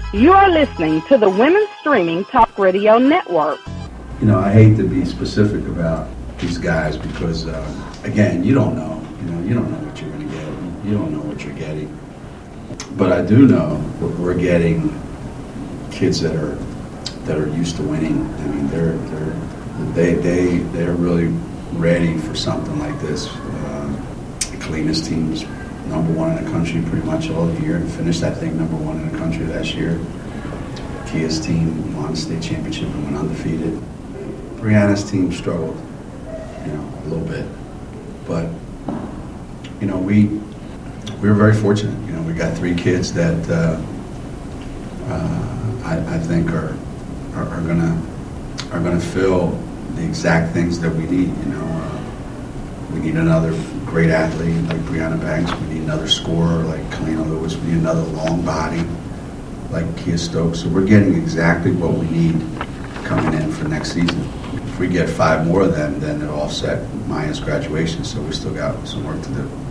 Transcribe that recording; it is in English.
You are listening to the Women's Streaming Talk Radio Network. You know, I hate to be specific about these guys because, again, you don't know. You don't know what you're going to get. You don't know what you're getting. But I do know we're getting kids that are used to winning. I mean, they're really ready for something like this. Kalena's team's number one in the country pretty much all year and finished, I think, number one in the country last year. Kia's team won the state championship and went undefeated. Brianna's team struggled, a little bit. But, we were very fortunate. We got three kids that I think are gonna fill the exact things that we need. We need another great athlete like Brianna Banks. We need another scorer like Kalena Lewis. We need another long body like Kia Stokes. So we're getting exactly what we need coming in for next season. If we get 5 more of them, then it'll offset Maya's graduation. So we still got some work to do.